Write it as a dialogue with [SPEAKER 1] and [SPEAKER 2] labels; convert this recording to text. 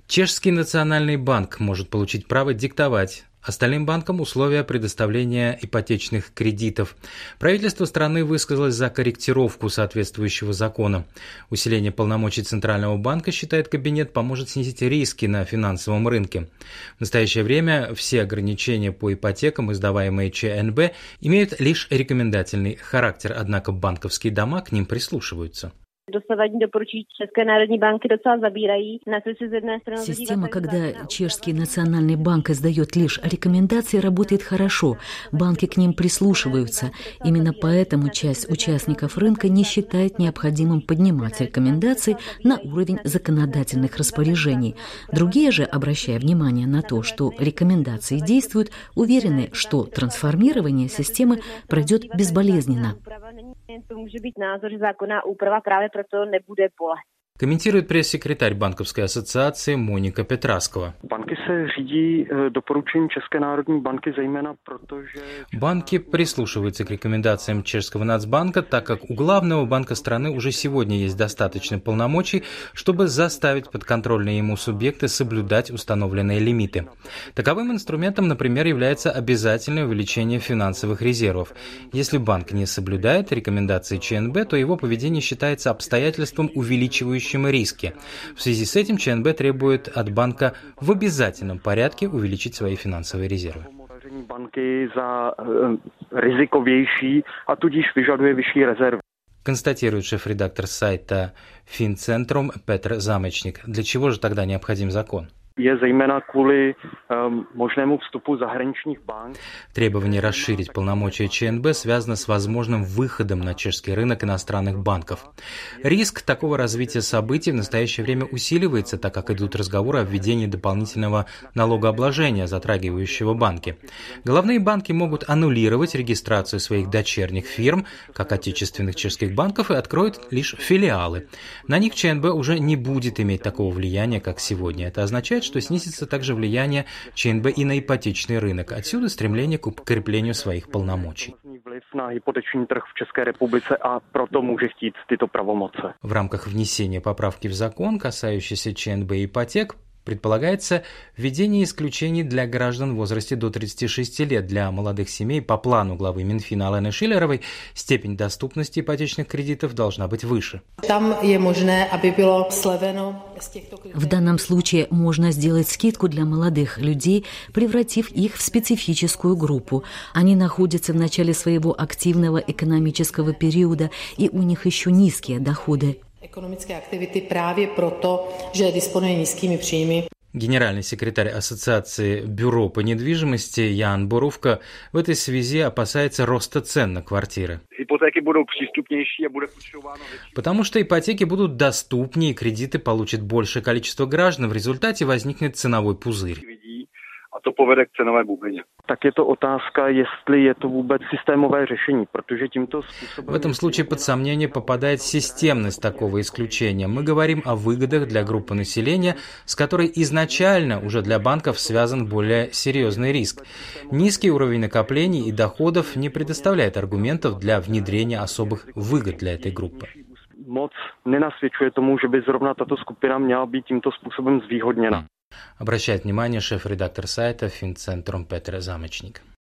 [SPEAKER 1] Чешский национальный банк может получить право диктовать остальным банкам условия предоставления ипотечных кредитов. Правительство страны высказалось за корректировку соответствующего закона. Усиление полномочий Центрального банка, считает кабинет, поможет снизить риски на финансовом рынке. В настоящее время все ограничения по ипотекам, издаваемые ЧНБ, имеют лишь рекомендательный характер, однако банковские дома к ним прислушиваются.
[SPEAKER 2] Система, когда Чешский национальный банк издает лишь рекомендации, работает хорошо. Банки к ним прислушиваются. Именно поэтому часть участников рынка не считает необходимым поднимать рекомендации на уровень законодательных распоряжений. Другие же, обращая внимание на то, что рекомендации действуют, уверены, что трансформирование системы пройдет безболезненно.
[SPEAKER 1] Комментирует пресс-секретарь Банковской ассоциации Моника Петраскова. Банки прислушиваются к рекомендациям Чешского нацбанка, так как у главного банка страны уже сегодня есть достаточно полномочий, чтобы заставить подконтрольные ему субъекты соблюдать установленные лимиты. Таковым инструментом, например, является обязательное увеличение финансовых резервов. Если банк не соблюдает рекомендации ЧНБ, то его поведение считается обстоятельством, увеличивающим риски. В связи с этим ЧНБ требует от банка в обязательном порядке увеличить свои финансовые резервы. Констатирует шеф-редактор сайта Финцентрум Петр Замечник. Для чего же тогда необходим закон? Требование расширить полномочия ЧНБ связано с возможным выходом на чешский рынок иностранных банков. Риск такого развития событий в настоящее время усиливается, так как идут разговоры о введении дополнительного налогообложения, затрагивающего банки. Головные банки могут аннулировать регистрацию своих дочерних фирм, как отечественных чешских банков, и откроют лишь филиалы. На них ЧНБ уже не будет иметь такого влияния, как сегодня. Это означает, что снизится также влияние ЧНБ и на ипотечный рынок. Отсюда стремление к укреплению своих полномочий. В рамках внесения поправки в закон, касающейся ЧНБ и ипотек, предполагается введение исключений для граждан в возрасте до 36 лет. Для молодых семей по плану главы Минфина Алены Шиллеровой степень доступности ипотечных кредитов должна быть выше.
[SPEAKER 2] В данном случае можно сделать скидку для молодых людей, превратив их в специфическую группу. Они находятся в начале своего активного экономического периода, и у них еще низкие доходы.
[SPEAKER 1] Генеральный секретарь Ассоциации бюро по недвижимости Ян Борувка в этой связи опасается роста цен на квартиры. Потому что ипотеки будут доступнее, кредиты получит большее количество граждан, в результате возникнет ценовой пузырь.
[SPEAKER 3] To povede k cenové bublině. Tak je to otázka, jestli je to vůbec systémové řešení, protože tímto způsobem...
[SPEAKER 1] В этом случае под сомнение попадает системность такого исключения. Мы говорим о выгодах для группы населения, с которой изначально уже для банков связан более серьезный риск. Низкий уровень накоплений и доходов не предоставляет аргументов для внедрения особых выгод для этой группы.
[SPEAKER 3] Moc nenasvědčuje tomu, že by zrovna tato skupina měla být tímto způsobem zvýhodněna.
[SPEAKER 1] Обращает внимание шеф-редактор сайта Финцентрум Петр Замечник.